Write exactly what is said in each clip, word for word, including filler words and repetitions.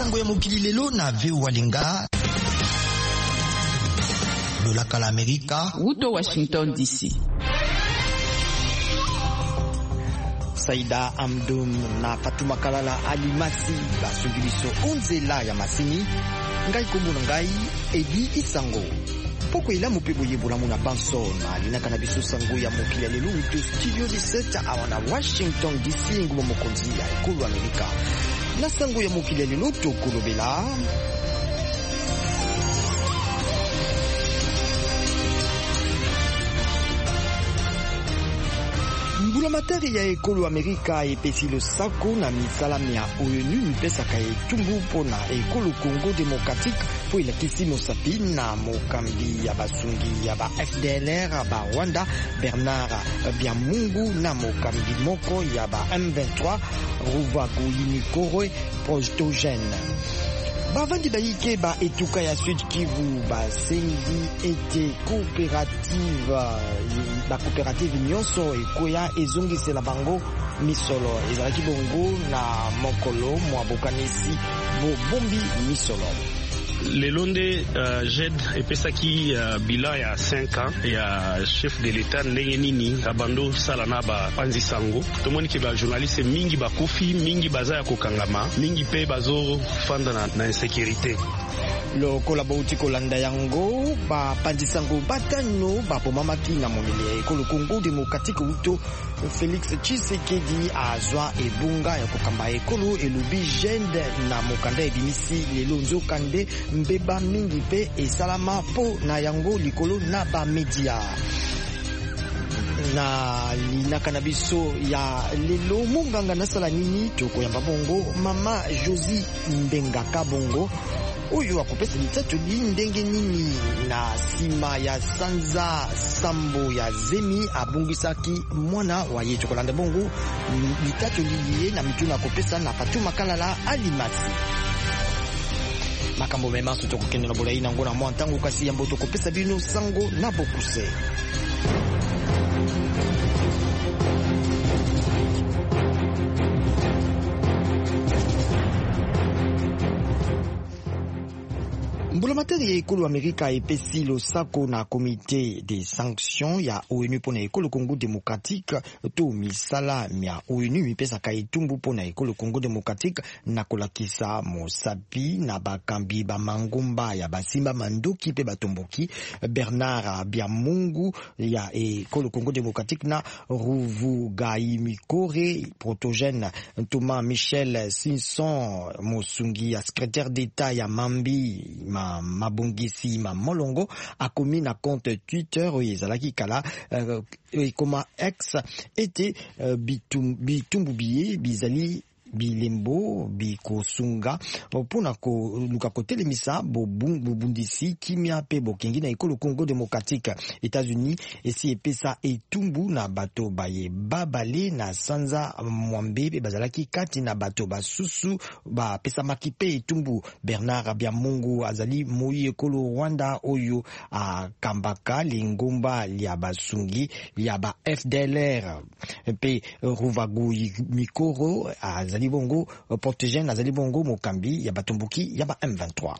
sango ya mokili lelo na veo walinga lolaka la Amerika Uto Washington D C. Saida Amdum na Fatuma Kalala Alimasi basungibiso onzela ya masini ngai komuna ngai Edi Isango poko ila mupebo yebola muna banso na linaka na biso sango ya mokili ya lelo to studio dix-sept awana Washington D C ngumo mokonzi ya ekolo Amerika na sango ya mokili ya lelo to kolobela mbulamatari ya ekolo Amerika epesi losako na misala ya ONU mipesaka etumbu mpona ekolo Congo Democratique po elakisi mosapi na mokambi ya basungi ya ba F D L R ba Rwanda Bernard Biamungu na mokambi moko ya ba M vingt-trois Ruvaguyimikore Protogène. Bavandi baike ba etuka ya Sud Kivu basengi ete coopérative ba coopérative nyonso ekoya ezongisela bango misolo ezalaki bongo na mokolo mwa bokanisi bobombi misolo. Lelonde uh, J E D epesaki uh, bilan ya cinq ans ya chef de l'État ndenge nini abando sala na ba panzi sango tomoni ke ba journaliste mingi bakufi mingi baza ya kokangama mingi pe bazo fanda na, na insécurité. Lokola bauti kolanda yango ba panzi sango batano bapomamaki na monele ya ekolo Congo Democratique uto Félix Tshisekedi azwa ebunga ya kokamba ekolo elubi J E D na mokanda ebimisi lelo nzokande mbeba mingi pe esalama po na yango likolo na ba media na linaka na biso ya lelo munganga nasala nini tokoyamba bongo mama Josie Mbengaka bongo oyo akopesa litatu ndenge nini na sima ya sanza sambo ya zemi abungisaki mwana wa ye chokolanda bongo litatu liye na mituna akopesa na Fatuma Kalala Alimasi makambo mema soto kokende na bolai na ngona mwa ntango kasi yambo tokopesa bino sango na bokuse. Mbulamatari ya ekolo Amerika epesi losako na komite de sanctions ya ONU pona ekolo Congo Democratique to misala ya ONU mipesaka etumbu pona ekolo Congo Democratique na kolakisa mosapi na bakambi ba mangomba ya basimba mandoki pe batomboki Bernard Biamungu ya ekolo Congo Democratique na Ruvugayimikore Protogène Thomas Michel Sinson Mosungi ya secrétaire d'État ya Mambi ma mabongisi ma molongo akomi na compte Twitter oyezalaki kala uh, koma X ete uh, bitum, bitumbu biye bizali bilembo bikosunga pona ko luka kotelemisa bobundisi kimia pe bokengi na ekolo Congo Democratique. États-Unis esi epesa etumbu na bato baye babale na sanza mwambe pe bazalaki kati na bato basusu ba pesa makipe etumbu. Bernard Biamungu azali moi ekolo Rwanda oyo akambaka lingomba lya basungi lya ba F D L R pe Ruvaguyimikoro azali bongo Protogène azali bongo mokambi ya batomboki ya ba M vingt-trois.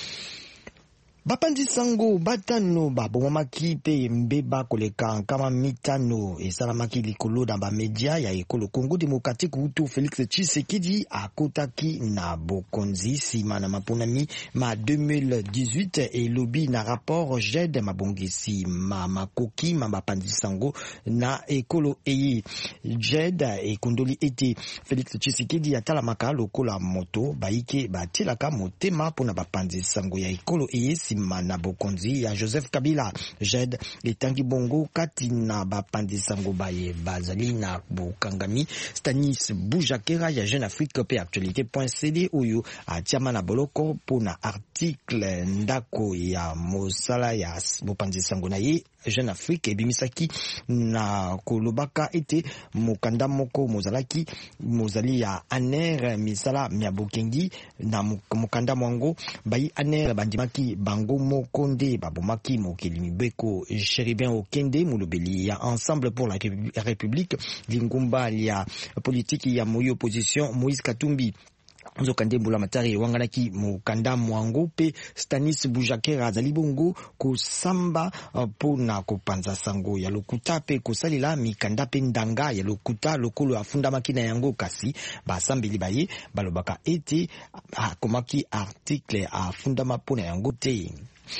Bapandi sango batano babomamaki pe mbeba koleka nkama mitano esalamaki likolo na bamedia ya ekolo Congo Democratique utu Félix Tshisekedi akotaki na bokonzi sima na maponami ma deux mille dix-huit elobi na rapport J E D mabongisi ma makoki ma bapandi sango na ekolo eye J E D ekondoli ete Félix Tshisekedi atalamaka lokola moto baike batilaka motema pona bapandi sango ya ekolo eye na bokonzi ya Joseph Kabila. J E D etangi bongo kati na bapandi sango baye bazali na bokangami. Stanis Boujakera ya Jeune Afrique pe actualité.cd oyo atiama na boloko pona article ndako ya mosala ya bopandi sango na ye Jeune Afrique ebimisaki na kolobaka ete mokanda moko mozalaki mozali ya aner misala mya bokengi na mokanda mwango bayi aner bandimaki bango moko nde babomaki mokeli mibeko Chéribin Okende mulobeli ya Ensemble pour la République lingumba ya politiki ya moyo opposition Moïse Katumbi nzokande mbula matari wanganaki mukanda mwango pe Stanis Bujakera azali bongo kosamba pona kopanza sango ya lokuta pe kosalela mikanda pe ndanga ya lokuta lokolo afunda makina yango kasi basambeli baye balobaka ete akomaki article afunda mapona yango te.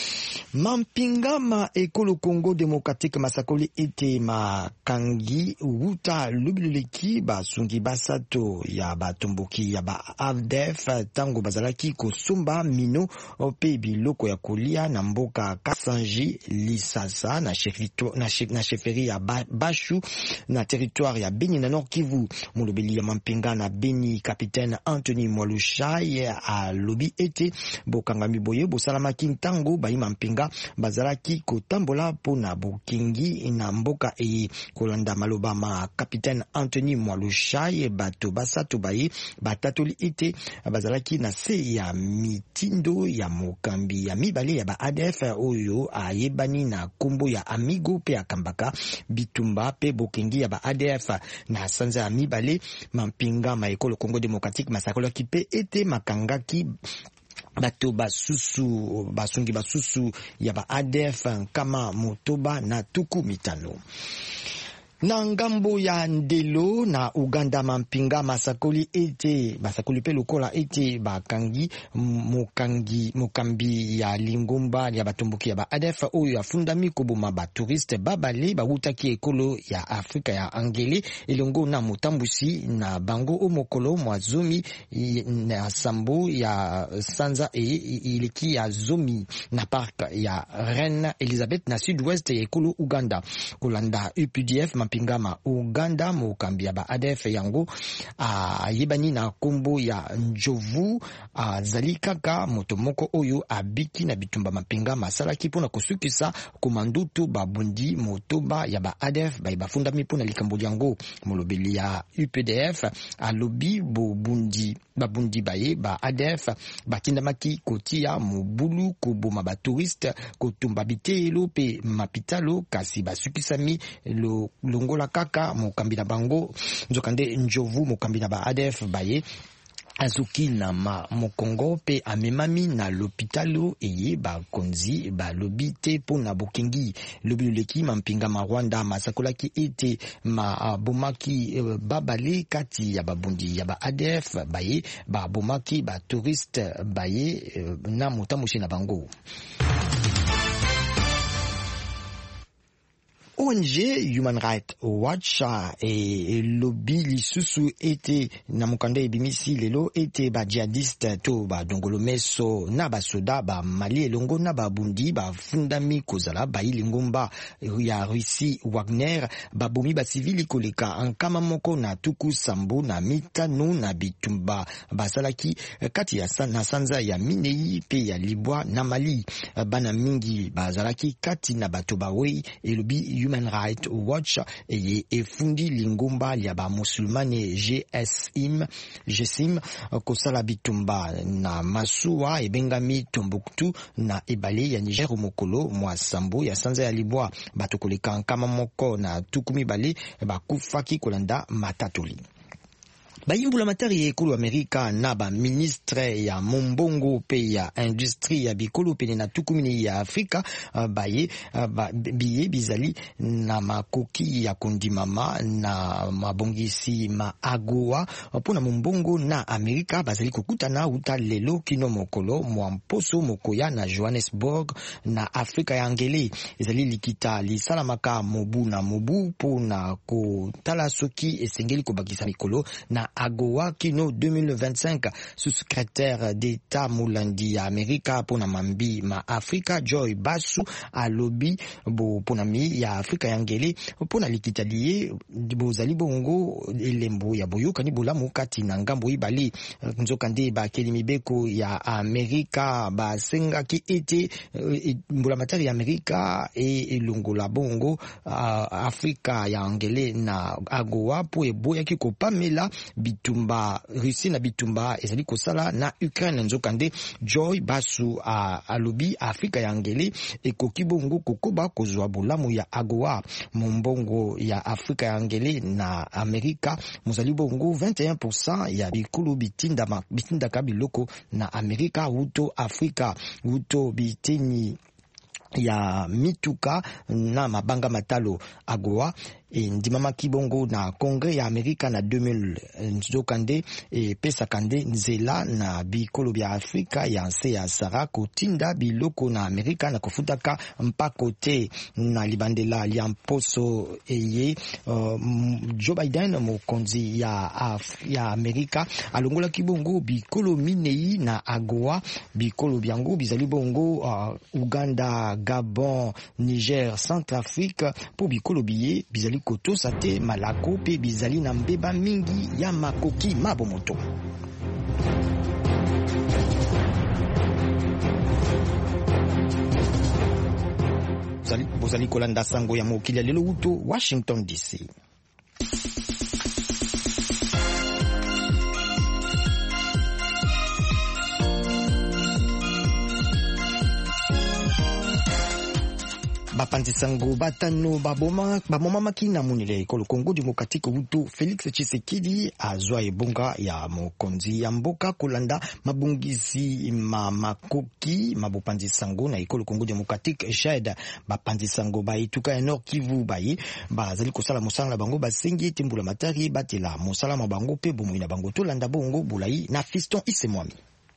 Mampingama ekolo Congo Democratique masakoli ete makangi uta lubiluleki basungi basato ya batomboki ya ba A D F tango bazalaki kosumba mino pe biloko ya kolia na mboka Kasanji Lisasa na chefito na chef na chefferie ya Bashu na territoire ya Beni na Nord Kivu. Molobeli ya Mampinga na Beni capitaine Anthony Mwalushai a lobi ete bokangami boye bosalamaki ntango bayi Mampinga bazalaki kotambola pona bukingi na mboka e kolanda maloba ma capitaine Anthony Mwalushai bato basato baye batatoli ite bazalaki na se ya mitindo ya mokambi ya mibale ya ba A D F oyo ayebani na kombo ya Amigo pe akambaka bitumba pe bokingi ya ba A D F na sanza ya mibale. Mampinga ma ekolo Congo Democratique masakolo kipe ete makangaki bato basusu basungi basusu ya ba A D F kama motoba na tuku mitano. Na ngambo ya ndelo na Uganda Mampinga masakoli ete basakoli pe lokola ete bakangi mokangi mokambi ya lingomba ya batomboki ya ba A D F oyo afundami koboma ba touriste babale bawutaki ekolo ya Afrika ya Angele elongo na motambusi na bango omokolo mwazomi na sambo ya sanza e iliki ya zomi na park ya Reine Elizabeth na sud-ouest ya ekolo Uganda kolanda U P D F. Pingama Uganda mokambi ya ba A D F yango a yebani na kombo ya Njovu a zali kaka motomoko oyo abiki na bitumba Mampinga masalaki pona kosukisa komandutu babundi motoba ya ba A D F ba bafunda mipona likambo yango. Molobeli ya U P D F alobi bo bundi babundi baye ba A D F bakindamaki kotia mobulu koboma ba touriste kotumba bitelo pe mapitalo kasi basukisami lo longola kaka mokambi na bango nzokande Njovu mokambi na ba A D F baye azuki na ma mokongo pe amemami na l'hôpitalo eye ba konzi ba lobite pona bokengi lobiluleki. Mampinga ma Rwanda masakolaki ete ma bomaki babale kati ya babundi ya ba A D F baye ba bomaki ba touriste baye na motamushi na bango. O N G Human Rights Watch e lobby lisusu ete na mukanda ebimisi lelo ete ba jihadiste to ba dongolo meso na ba soda ba Mali elongo na ba bundi ba fundami kozala ba ilingomba ya Russie Wagner ba bomi ba civili koleka ankama moko na tuku sambo na mitano na bitumba basalaki kati ya na sanza ya Minei pe ya Libwa na Mali. Bana mingi bazalaki kati na bato bawe elobi Human Rights Watch eye efundi lingomba ya ba musulmane G S M G S M kosala bitumba na masuwa ebengami Tombouctou na ebale ya Niger mokolo mwa sambo ya sanza ya Libwa bato koleka nkama moko na tukumi bale bakufaki kolanda matatoli. Bayimbula matari ya ekolo Amerika na ba ministre ya mombongo pe ya industrie ya bikolo pene na tukumini ya Afrika baye ba, biye bizali na makoki ya kondimama na mabongisi ma agoa pona mombongo na Amerika bazali kokutana uta lelo kino mokolo mwamposo mokoya na Johannesburg na Afrika ya Angele ezali likita lisalamaka mobu na mobu pona kotala soki esengeli kobakisa mikolo na Agoa kino deux mille vingt-cinq. Sous-secrétaire d'État Mulandi ya Amerika pona mambi ma Afrika Joy Basu alobi bo pona mi ya Afrika ya Ngele pona likitalie bozali bongo elembo ya boyoka ni bolamu kati na ngambo ibali nzokande ba kelimibeko ya Amerika ba senga ki ete mbola matari ya Amerika e longola bongo Afrika ya Ngele na Agoa po eboya ki kopamela bitumba Russie na bitumba ezali kosala na Ukraine. Nzokande Joy Basu a alobi Afrika ya ngele ekoki bongo kokoba kozwa bolamu ya agoa mombongo ya Afrika ya ngele na Amerika mozali bongo vingt et un pour cent ya bikulu bitinda ma, bitinda kabiloko na Amerika uto Afrika uto biteni ya mituka na mabanga matalo agoa e ndimama kibongo na Kongre ya Amerika na deux mille. Nzokande e pesa kande nzela na bikolo bya Afrika ya nse ya Sahara kotinda biloko na Amerika na kofutaka mpako te na libandela ya mposo eye uh, Joe Biden mokonzi ya, Af ya Amerika alongola kibongo bikolo minei na agoa bikolo byango bizali bongo uh, Uganda, Gabon, Niger, Centrafrique po bikolo biye bizali koto sate malako pe bizali na mbeba mingi ya makoki mabomoto. Bozali, bozali kolanda sango ya mokili ya lelo uto Washington D C. Bapanzi sango batano baboma bamoma makina munile ekolo Kongo Demokratike utu Felix Tshisekedi azwa ebonga ya mokonzi ya mboka kolanda mabungisi ma makoki mabopanzi sango na ekolo Kongo Demokratike Jed bapanzi sango ba ituka ya Nord Kivu baye bazali kosala mosala na bango basengi timbula matari batela mosala mabango pe bomo ina bango tolanda bongo bulai na Fiston Isemwami.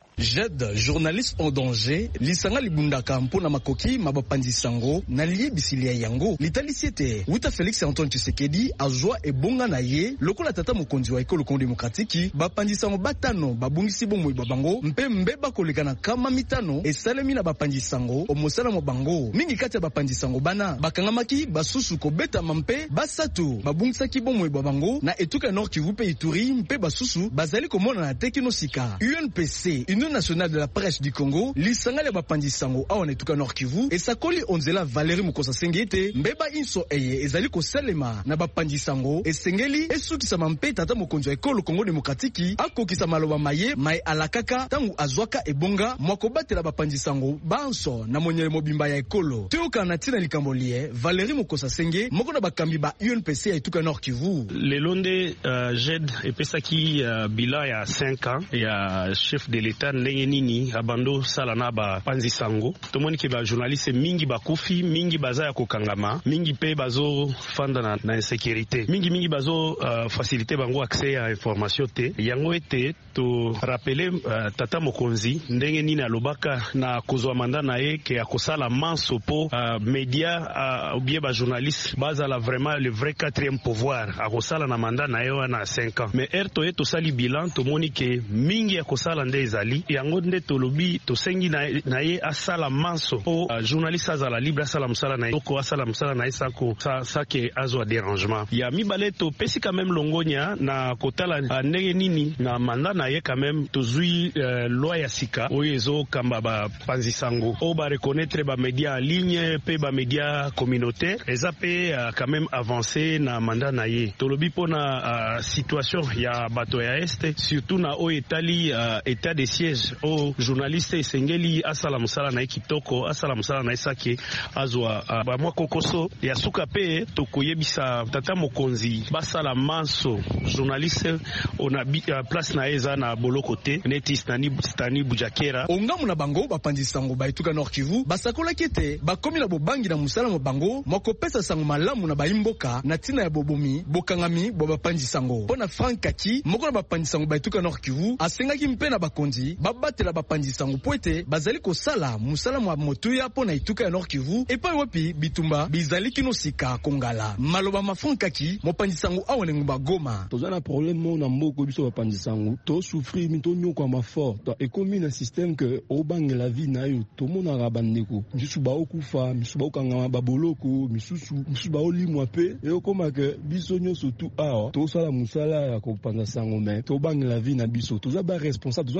Jed, journaliste en danger, lisanga libundaka mpona makoki mabapanzi sango na liye bisilia yango. Litalisiete, Wuta Felix Antoine Tshisekedi azwa ebonga na ye, lokola tata mokonzi wa ekolo Kongo Demokratiki, bapanzi sango batano babungisi bomo babango, mpe mbeba kolekana kama mitano esalemi na bapanzi sango omosala mobango. Mingi kati ya bapanzi sango bana bakangamaki basusu kobeta mampe basatu babungisaki bomo babango na etuka Nord Kivu pe Ituri mpe basusu bazali komona na tekino sika. U N P C, Union nationale de la presse du Congo, lisanga le bapanzi sango awa na tuka Nord Kivu esakoli onzela Valérie Mukosa Sengete mbeba inso eye ezali kosalema na bapanzi sango esengeli esukisa mampe tata mokonzi wa ekolo Kongo Demokratiki akokisa maloba maye mai alakaka tangu azwaka ebonga mwako batela bapanzi sango banso na monyele mobimba ya ekolo tuyoka na tina likambolie Valérie Mukosa Senge moko na bakambi ba U N P C ya tuka Nord Kivu. Le londe uh, Jed epesaki uh, bila ya cinq ans ya chef de l'État ndenge nini abando sala na ba panzi sango tomoni ke ba journaliste mingi bakufi mingi baza ya kokangama mingi pe bazo fanda na, na insécurité mingi mingi bazo uh, faciliter bango accès à information te yango ete to rappeler uh, tata mokonzi ndenge nini alobaka na kozwa manda na ye ke akosala manso po uh, media uh, ou bien ba journaliste baza la vraiment le vrai quatrième pouvoir akosala na manda na ye wana cinq ans mais erto eto sali bilan tomoni ke mingi akosala nde ezali yango nde tolobi tosengi na, na ye asala manso o uh, journaliste azala libre asala msala na ye toko asala msala na ye sako sa, sa ke azwa dérangement ya mibale topesi quand même longonya na kotala uh, ndenge nini na manda na ye quand même tozwi uh, loi ya sika oyo ezokamba bapanzi sango o bareconnaître bamédia en ligne pe bamédia communautaire eza pe uh, quand même avancé na manda na ye tolobi mpona uh, situation ya bato ya este surtout na oyo etali uh, état de siège o journaliste esengeli asala musala na kitoko asala musala na esake azwa uh, ba mwa kokoso ya suka pe tokoyebisa tata mokonzi basala manso journaliste ona uh, place na eza na boloko te neti stani stani bujakera ongamu na bango bapanzi sango ba etuka Nord Kivu basakola kete bakomi na bobangi na musala mo bango moko pesa sango malamu na baimboka na tina ya bobomi bokangami bo bapanzi sango pona Frank Kaki moko na bapanzi sango ba etuka Nord Kivu asengaki mpe na bakonzi babatela bapanzi sango poete bazali kosala musala mwa motuya pona etuka ya Nord Kivu epa wapi bitumba bizali kino sika kongala maloba mafunkaki mopanzi sango awane ngumba Goma tozana problème na mboko biso bapanzi sango to souffrir mito nyoko ma fort to ekomi na système que obange la vie na yo to mona rabandeko misusu ba okufa misusu ba okanga baboloko misusu misusu ba olimwa pe e okoma ke biso nyoso tout awa to sala musala ya kopanza sango mais to bange la vie na biso toza ba responsable tozana bana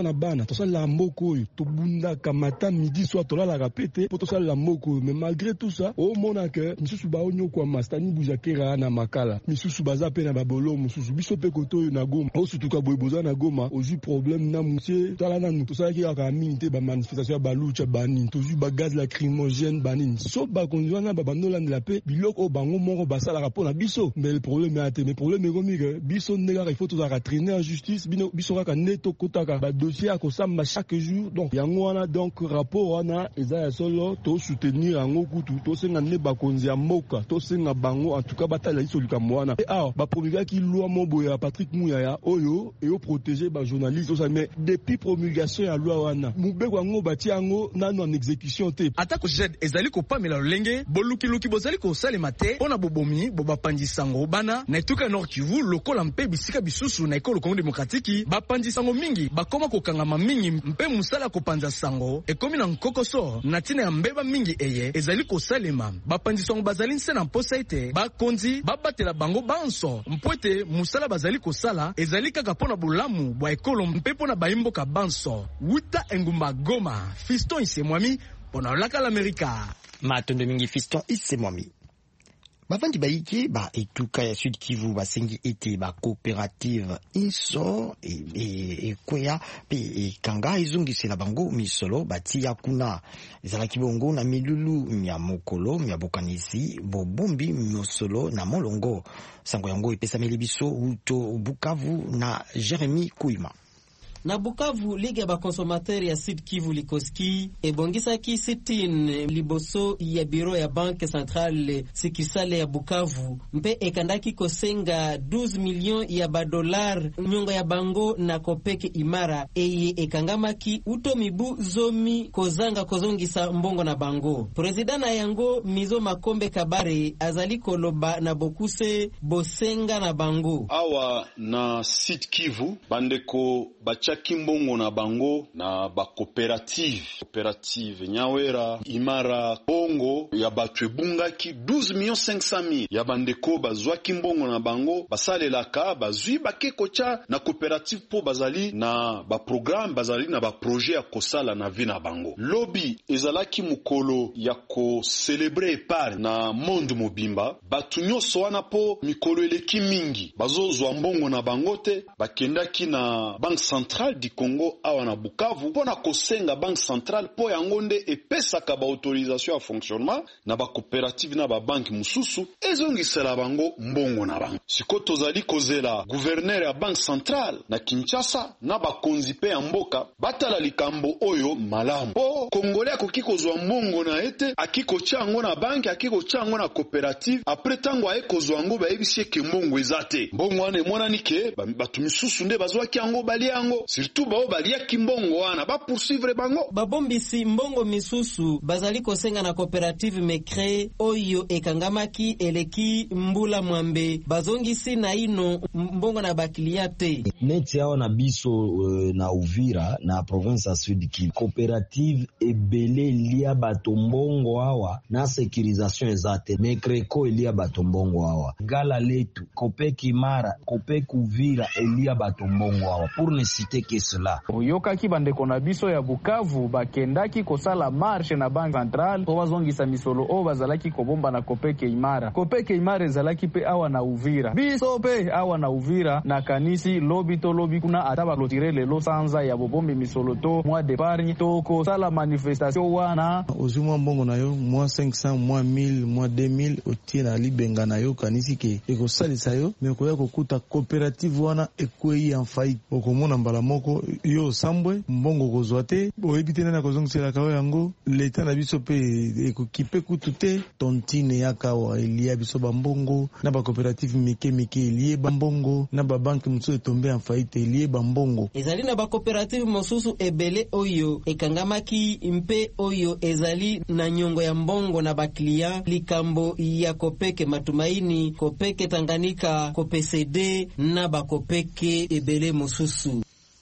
wana to sala mboko to bunda kamata midi soit to la la répéter pour to sala mboko. Mais malgré tout ça au mona que misusu ba onyo kwa mastani bujakera na makala misusu baza pe na babolo misusu biso pe koto na Goma o surtout ka boyeboza na Goma ozu problème na monsieur tala na to sala ki ka minité ba manifestation ba lucha bani to zu ba gaz lacrymogène bani so ba konjwana ba bandola la paix biloko bango moko basala rapport na biso. Mais le problème est le problème est comme que biso ndega il faut to za traîner en justice bino biso ka neto kotaka ba dossier a ko samba chaque jour. Donc yango wana donc rapport wana eza solo to soutenir yango kutu to senga ne ba konzi ya moka to senga bango en tout cas batala iso lukamwana et ah ba promulga ki loi moboya Patrick Muyaya oyo et o protéger ba journaliste ça. Mais depuis promulgation ya loi wana mubeko yango bati yango nano en exécution te atako jed ezali ko pamela lolenge boluki luki bozali ko salema te pona bobomi boba pandisango bana na etuka Nord Kivu lokola mpe bisika bisusu na ekolo Congo démocratique ba pandisango mingi bakoma ko kangama mingi mpe musala ko panza sango ekomi na nkokoso na tina ya mbeba mingi eye ezali ko salema ba pandisango bazali nsena mposa ete ba konzi ba batela bango banso mpoete musala bazali ko sala ezali kaka pona bolamu bwa ekolo mpe pona baimboka banso wuta engumba Goma Fiston Isemwami pona laka l'Amerika matondo mingi Fiston Isemwami. Bavandi baiki ba etuka ya Sud Kivu basengi ete ba coopérative inso e e, e kwea pe e kanga izungisela bango misolo batia kuna ezala kibongo na milulu mya mokolo mya bokanisi bobumbi misolo na molongo sango yango epesa melibiso uto Bukavu na Jeremy Kuima. Na Bukavu, ligue ya bakonsomateri ya Sud Kivu Likoski ebongisaki sitini liboso ya biro ya Banque Centrale Sikisale ya Bukavu mpe ekandaki kosenga douze millions ya badolar nyongo ya bango na kopeke imara eye ekangamaki uto mibu zomi kozanga kozongisa mbongo na bango. President na yango Mizo Makombe Kabare azali koloba na bokuse bosenga na bango. Awa na Sud Kivu bandeko bacha kimbongo na bango na ba coopérative coopérative Nyawera Imara Bongo ya batwe bungaki douze millions cinq cent mille ya bandeko bazwa kimbongo na bango basalelaka bazwi bakeko cha na coopérative po bazali na ba programme bazali na ba projet ya kosala na vi na bango. Lobby ezalaki mukolo ya ko célébrer par na monde mobimba batu nyonso wana po mikolo eleki mingi bazozwa mbongo na bangote bakendaki na Banque Centrale di Congo awa na Bukavu pona kosenga Banque Centrale po yango nde epesaka ba autorisation ya fonctionnement na ba coopérative na ba banque mususu ezongisela bango mbongo na bango. Siko tozali kozela gouverneur ya Banque Centrale na Kinshasa na ba konzi pe ya mboka batala likambo oyo malamu po Congolais akoki kozwa mbongo na ete akiko chango na banque akiko chango na coopérative après tango aye kozwa ngo ba ebisi ke mbongo ezate mbongo wane mona nike batu misusu nde bazwa kiango bali yango surtout bao balia kimbongo wana ba poursuivre bango babombisi mbongo misusu bazali kosenga na coopérative mekre oyo ekangamaki eleki mbula mwambe bazongisi na ino mbongo na bakiliate neti yao na biso uh, na Uvira na province ya Sud Kivu coopérative ebele lia batombongo hawa na sécurisation ezate mekreko elia batombongo hawa gala letu Kopeki Mara Kopeki Uvira elia batombongo hawa pour ne citer que cela. Oyokaki bandeko na biso ya Bukavu bakendaki kosala marche na Banque Centrale po bazongisa misolo o bazalaki kobomba na Kopeki Imara. Kopeki Imara ezalaki pe awa na Uvira. Biso pe awa na Uvira na kanisi lobi to lobi kuna ataba clôturer lelo sanza ya bobombi misolo to mois d'épargne to kosala manifestation wana. Ozumwa mbongo na yo mois cinq cents mois mille mois deux mille otie na libenga na yo kanisi ke ekosalisa yo me koya kokuta coopérative wana ekwei en faillite okomona mbala moko yo sambwe mbongo kozwa te boyebite na kozongisela kawo yango leta na biso pe ekokipe kutu te tontine yakawa elia biso bambongo na ba coopérative mike mike elie bambongo na ba banque muso etombe en faillite elie bambongo ezali na ba coopérative mosusu ebele oyo ekangamaki mpe oyo ezali na nyongo ya mbongo na ba client likambo ya Kopeke Matumaini Kopeke Tanganyika Kopesede na ba Kopeke ebele mosusu.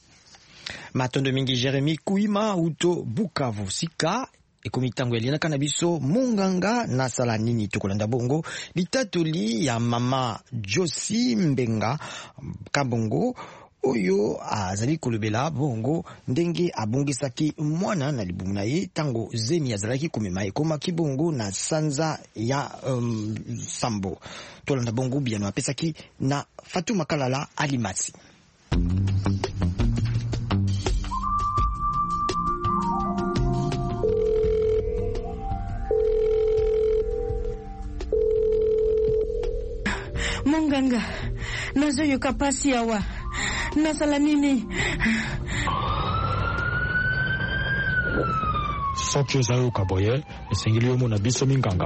Matondo mingi Jeremy Kuima uto Bukavu sika ekomitango elina kanabiso munganga na sala nini tokolanda bongo litatoli ya mama Josi Mbenga Kabongo oyo azali kolobela bongo ndenge abongisaki mwana na libumu na ye tango zemi azalaki komema ekomaki bongo na sanza ya um, sambo. Tolanda bongo biano apesaki na Fatuma Kalala Alimasi. Monganga, nazo yoka pasi awa. Nasala nini? Soki ozayo kaboye, esengeli yo mona biso minganga.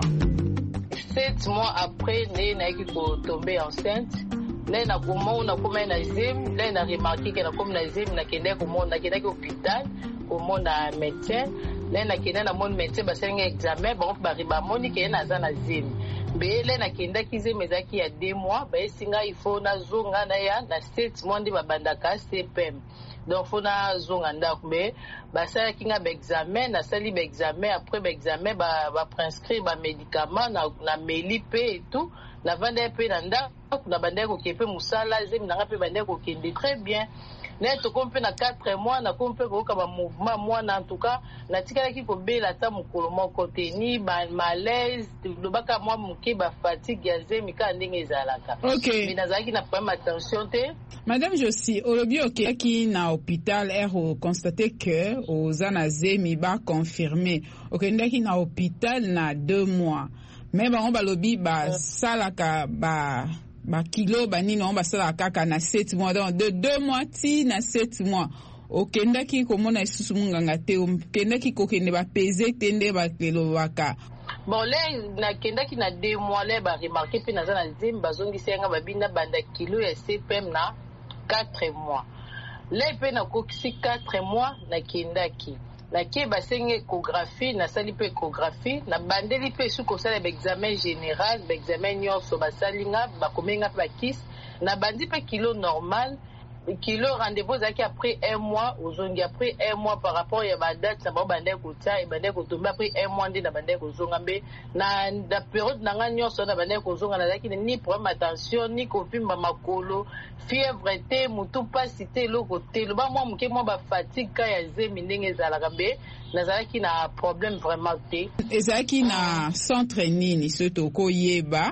Sept mois après, né na ki ko tomber enceinte. Là na comment on a comme na zim, là na remarqué que na comme na zim na kende ko mon na kende ko hôpital, ko mon na médecin. Là na kende na mon médecin ba senga examen, ba ba riba moni ke na za na zim. Bele na kenda kize mezaki ya deux mois ba singa ifo na zonga na ya na sept mois ndi babandaka C P M. Donc faut na zonga ndako be ba sala kinga ba examen na sali ba examen après ba examen ba ba prescrire ba médicament na na melipe et tout na vanda pe na ndako na bande ko kepe musala zemi na pe bande ko kende très bien. Na to kompe na quatre mois na kompe ko ka ba mouvement moi na en tout cas na tikala ki ko bela ta mukolo moko te ni ba malaise do baka moi muke ba fatigue ya zemi ka ndenge ezalaka. Okay. Mais nazaki na problème attention te. Madame Josie, olobi okay ki na hôpital er constaté que aux anazemi ba confirmé. Okay, ndaki na hôpital na deux mois. Mais ba on ba lobi ba salaka ba ba kilo ba nini on ba sala kaka na sept mois donc de deux mois ti na sept mois okendaki komona isusu munganga te okendaki kokende ba peser tende ba kilo waka bon le na kendaki na deux mois le ba remarquer pe na za na zim bazongi senga babina banda kilo ya C P M na quatre mois le pe na kokisi quatre mois na kendaki na ke basenge échographie na sali pe échographie na bandeli pe suko sala ba examen général ba examen nyonso basalinga bakomenga pe bakis na bandi pe kilo normal kilo rendez-vous zaki après un mois ozongi après un mois par rapport ya ba date na ba bande ko tia e bande ko tomba après un mois ndi na bande ko zonga mbe na da période na nga nyonso na bande ko zonga na zaki ni problème attention ni ko pimba makolo fièvre te mutu pasi te loko te lo ba moi muke moi ba fatigue ka ya zemi ndenge ezalaka mbe nazalaki na problème vraiment te ezalaki na centre nini soto ko yeba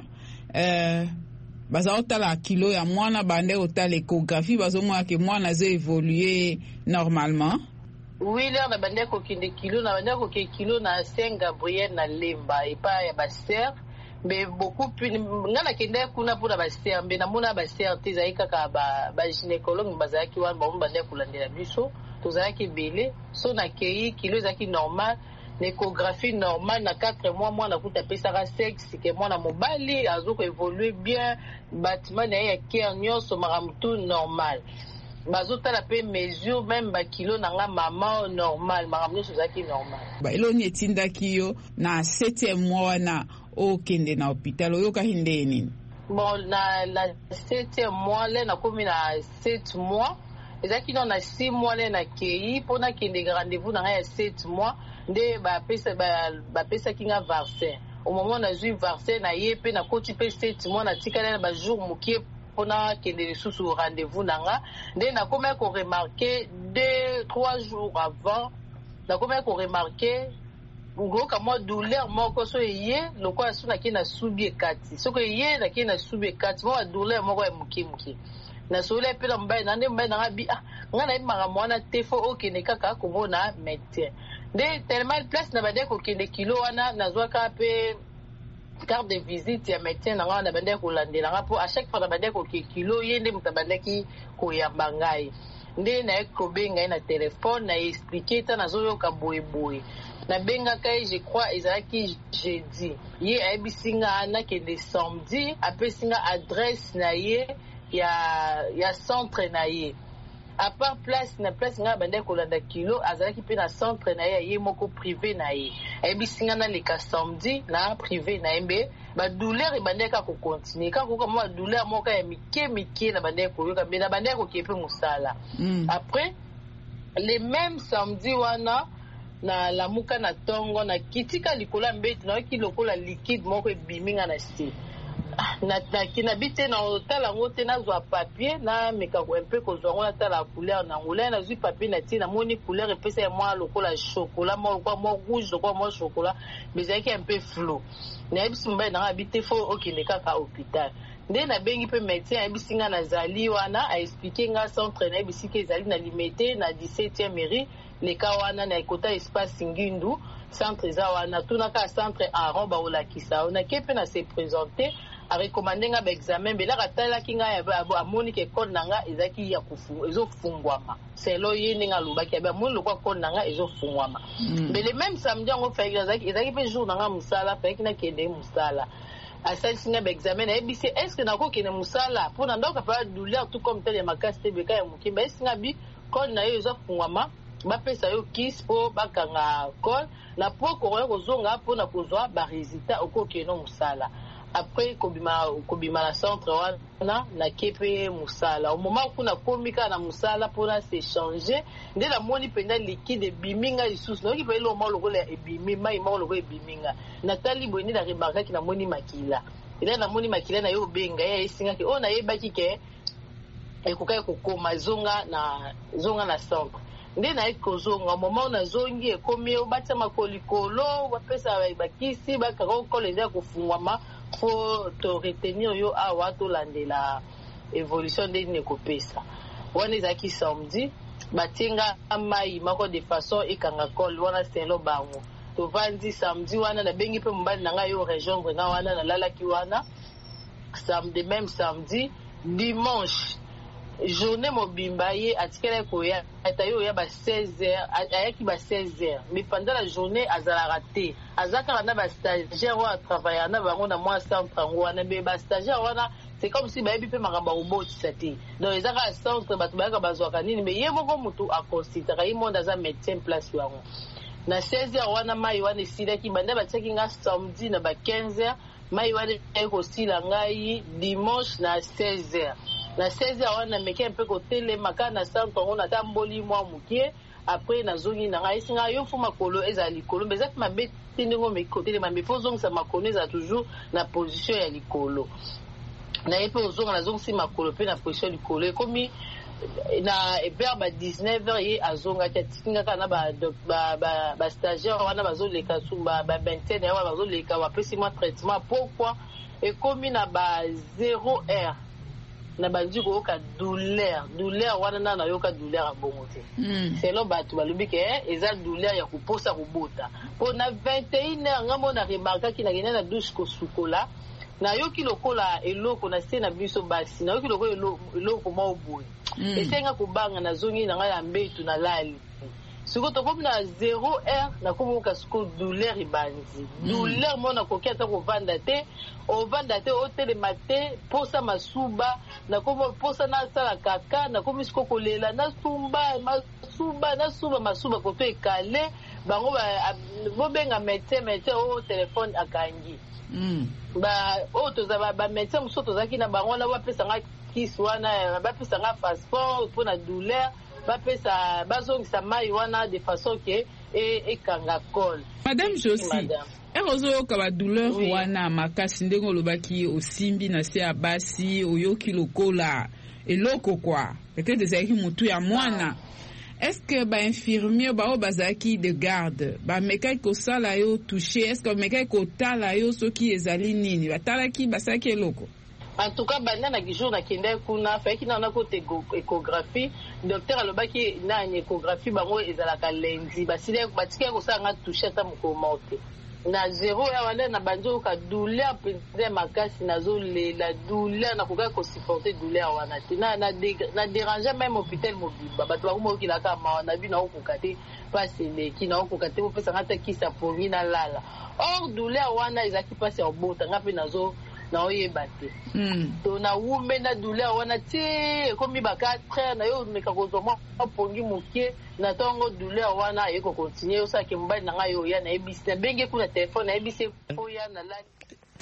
euh baza otala kilo ya mwana bande otala échographie bazomona ke mwana zo évoluer normalement. Oui, là na bande ko kinde kilo na bande ko ke kilo na Saint Gabriel na Lemba et pas ya ba ser mais beaucoup plus ngana kende kuna pour ba ser mais na mona ba ser te zaika ka ba ba gynécologue bazaki wan ba bande ko landela biso to zaki belé so na kei kilo zaki normal. L'échographie normale na quatre mois moi na kuta pesa ka sexe que moi na mobali azo ko évoluer bien bâtiment na ya cœur nyonso maramtu normal bazota la pe mesure même ba kilo na nga maman normal maramtu zaki normal ba eloni etinda kiyo na septième mois na o kende na hôpital oyo ka hindeni bon na la septième mois là na komi na sept mois ezaki non na six mois là na kei pona kende rendez-vous na ya sept mois nde ba pesa ba ba pesa kinga vaccin au moment na ju vaccin na yepe na koti pe sept mois na tikala na ba jour mukie pona kende susu rendez-vous nanga nde na koma ko remarquer deux trois jours avant na koma ko remarquer ngo kama douleur moko so yé lokwa so na kina subi kati so ko yé na kina subi kati mo douleur moko ya mukie mukie na sole pe na mbaye na nde mbaye na bi ah ngana imaka mwana tefo okene kaka komona médecin de tellement place na bande ko kende kilo wana nazwa ka pe carte de visite ya médecin na ngana bande ko landela ngapo à chaque fois na bande ko kilo yende mutabande ki ko yamba ngai nde na ko benga na téléphone na expliquer ta nazo yoka boye boye na benga kai je crois ezaki jeudi ye abisinga na kende samedi apesinga adresse na ye ya ya centre na ye à part place na place nga bande ko landa kilo azalaki pe na centre na ye ye moko privé na ye ebisinga na leka samedi na privé na mbe ba douleur bande ka ko continuer ka ko kama douleur moko ya mike mike na bande ko yoka be na bande ko kepe musala mm. Après les mêmes samedi wana na lamuka na tongo na kitika likola mbeti na ki lokola liquide moko ebiminga na sti na na kina bité na hôtel ngo te na zo papier na meka ko un peu ko zo ngona ta la couleur na ngula na zo papier na tina moni couleur et pesa moi lokola chocolat mo ko mo rouge ko mo chocolat mais c'est un peu flou na biso mba na habité fo okine kaka hôpital nde na bengi pe médecin abisinga na zali wana a expliquer nga centre na bisike ezali na limité na dix-septième mairie le ka wana na ekota espace Ngindu centre za wana tunaka centre aron ba olakisa ona kepe na se présenter a recommander nga ba examen bela katala kinga ya ba moni ke code nanga ezaki ya kufu ezo fungwama selo yini nga lubaki ba moni lokwa code nanga ezo fungwama mais le même samedi ngo fa ezaki ezaki pe jour nanga musala fa kina kende musala asali singa ba examen na ebisi est-ce que nako kene musala pona ndoka pa douleur tout comme tel ya makasi te beka ya mukimba est-ce nga bi code na yo ezo fungwama ba pesa yo kiss po bakanga code na po ko ko zonga po na kozwa ba résultat okokeno musala après kobima kobima la centre wana na kepe musala au moment kuna komika na musala pona se changer nde la moni penda liquide biminga lisusu no ki pe lo mo lokola ebimi mai mo lokola ebiminga na tali boni na remarka ki na moni makila ila na moni makila na yo benga ya isinga ki ona yebaki ke ekokai kokoma zonga na zonga na centre nde na ekozonga moment na zongi ekomi obata makolikolo bapesa bakisi bakaka koleza kufungwama faut te retenir yo awa to landela évolution de nekopesa wana ezaki samedi batinga mai mako de façon ekanga kol wana selo bango to vandi samedi wana na bengi pe mbali na nga yo rejoindre nga wana na lalaki wana samedi même samedi dimanche journée mobimba ye atikela ko ya atayo ya ba seize heures ayaki ba seize heures mais pendant la journée azala raté azaka na ba stagiaire wa travailler na bango na moi centre ngo na be ba stagiaire wana c'est comme si ba ebi pe makamba uboti sati donc ezaka centre batu ba ka bazwaka nini mais ye moko mutu a considérer ye monde za médecin place yango na seize heures wana mai wana esilaki banda batiaki nga samedi na ba quinze heures mai wana ekosila ngai dimanche na seize heures na seize heures wana meke mpe kotele maka na centre on ata mboli mwa mukie après na zongi na ngai singa yo fu makolo eza likolo mais zaki mabe tindingo me kotele ma mefo zongi sa makolo eza toujours na position ya likolo na yepe ozonga na zongi si makolo pe na position likolo ekomi na vers ba dix-neuf heures ye azonga tinga kana ba ba ba, ba stagiaire wana bazoleka sumba ba vingtaine wana bazoleka wapesi moi traitement pourquoi ekomi na ba zéro heure na bandi ko ka douleur douleur wana na na yoka douleur abongo te mm. c'est lo batu balubi ke eza douleur ya kuposa kubota po na vingt et une heures ngamo na remarka ki na gena na douche ko sukola na yoki lokola eloko na se na biso basi na yoki lokola eloko mo oboy mm. esenga kubanga na zongi na ngala mbetu na lali siko to comme na zéro heure na komoka siko douleur ibanzi mm. douleur mona ko keta ko vanda te o vanda te o tele mate posa masuba na komo posa na sala kaka na komi siko kolela na sumba masuba na suba masuba ko to ekale bango ba bobenga médecin médecin o téléphone akangi mm. ba o to za ba médecin musoto zaki na bango na ba pesa nga kiswana ba pesa nga passeport pour na douleur bapesa bazongisa mai wana de façon que ekanga kol. Madame Josie, erozoyoka badouleur oui. wana makasi ndenge olobaki osimbi na se ya basi oyoki lokola eloko kwa peut-être ezalaki motu ya mwana. Est-ce que ba infirmier bao bazalaki de garde bamekaki kosala yo touché, est-ce que bamekaki kotala yo soki ezali nini batalaki basalaki eloko? En tout cas banda na jour na kende kuna faki na kote échographie docteur alobaki na échographie bango ezalaka lundi basile batike ko sanga toucher ta mokomote na zéro ya wale na banjo ka douleur peut makasi nazo la douleur na koka ko supporter douleur wana tina na na déranger même hôpital mobile bato ba ko kila ka ma na bi na okukate passe le ki na okukate ko pesa ngata kisa pongi na lala or douleur wana ezaki passe obota ngapi nazo na oyebate mm. to na wume na douleur wana ti komi ba quatre heures na yo meka ko zoma pongi mukie na tongo douleur wana yeko continuer osaki mbali na ngayo ya na ebisi na benge kuna telefone na ebisi ko ya na la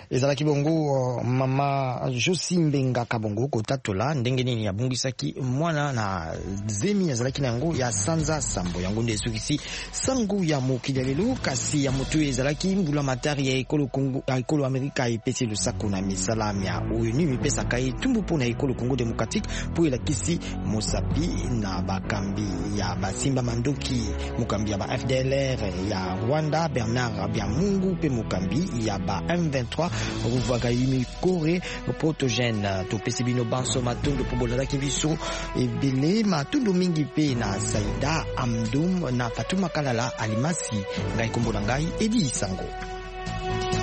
ezalaki bongo mama Josi Mbenga Kabongo kotatola ndenge nini yabungisaki mwana na zemi ezalaki na yango ya sanza sambo yango nde sukisi sangu ya mokili lelo kasi ya moto ezalaki mbula matari ya ekolo Kongo ya ekolo Amerika epesi lusako na misalami ya oyo ni mipesa kai tumbu pona ekolo Kongo Democratique po elakisi mosapi na bakambi ya basimba mandoki mokambi ya ba F D L R ya Rwanda Bernard Biamungu pe mokambi ya ba M vingt-trois Ruvaga Imikore Protogène topesi bino banso matondo po bolalaki biso ebele matondo mingi pe na Saida Amdum na Fatuma Kalala Alimasi ngai kombo na ngai Edi Sango.